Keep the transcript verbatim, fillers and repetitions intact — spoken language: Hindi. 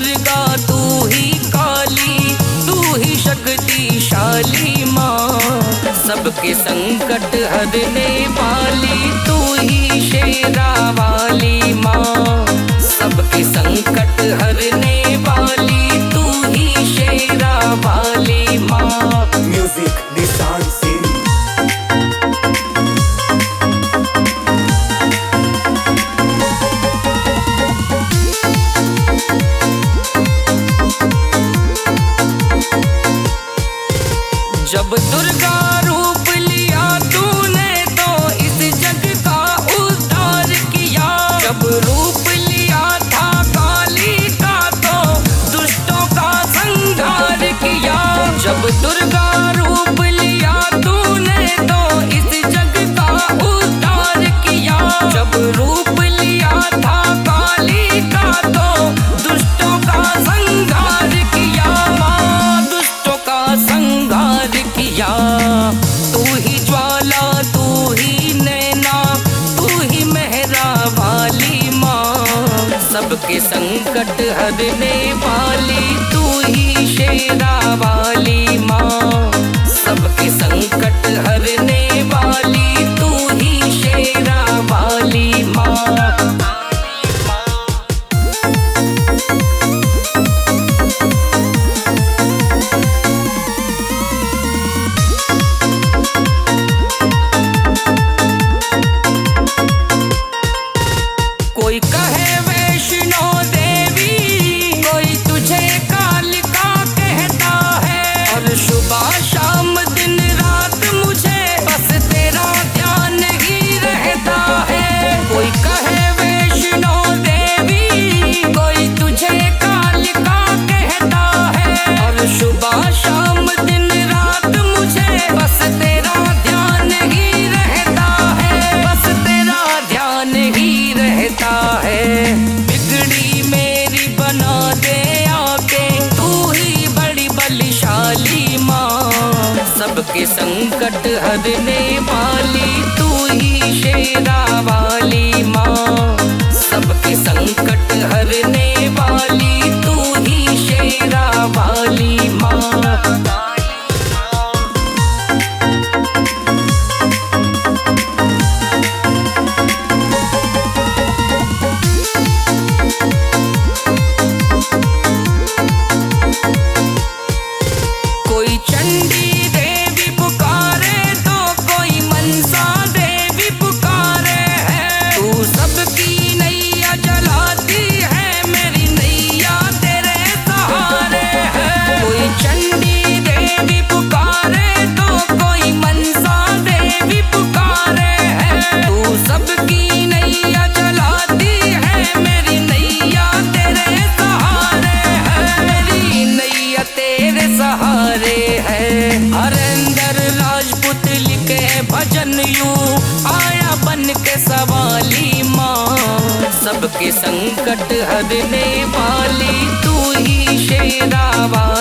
दुर्गा तू ही काली, तू ही शक्तिशाली माँ। सबके संकट हरने वाली तू ही शेरा वाली माँ। सबके संकट हरने वाली तू ही शेरा वाली माँ। म्यूजिक निशान सिंह। जब दुर्गा रूप लिया तूने तो इस जग का उद्धार किया। जब रूप लिया था काली का तो दुष्टों का संहार किया। जब दुर्गा रूप लिया तूने तो इस जग का उद्धार किया। जब रूप लिया था काली का तो दुष्टों का संहार किया। माँ दुष्टों का संहार किया। तू ही ज्वाला तू ही नैना तू ही मेहरा वाली माँ। सबके संकट हरने वाली तू ही शेरा वाली माँ। सबके संकट हरने वाली तू ही शेरा वाली माँ। कोई कहे वैष्णो देवी, कोई तुझे कालिका कहता है। और सुबह शाम दिन रात मुझे बस तेरा ध्यान ही रहता है। कोई कहे वैष्णो देवी, कोई तुझे कालिका कहता है। और सुबह शाम दिन रात मुझे बस तेरा ध्यान ही रहता है। बस तेरा ध्यान ही रहता है। बिगड़ी मेरी बना दे आके तू ही बड़ी बलशाली माँ। सबके संकट हरने वाली तू ही शेरा वाली माँ। सबके संकट हरने वाली तू ही शेरा वाली माँ। कोई चंडी देवी पुकारे तो कोई मनसा देवी पुकारे है। तू सबकी नैया जलाती है, मेरी नैया तेरे सहारे है। कोई चंडी देवी पुकारे तो कोई मनसा देवी पुकारे है। तू सबकी नैया जलाती है, मेरी नैया तेरे सहारे है। मेरी नैया तेरे सहारे है। हरेंद्र राजपूत लिखे भजन यूं आया बन के सवाली माँ। सबके संकट हरने वाली तू ही शेरा वाली।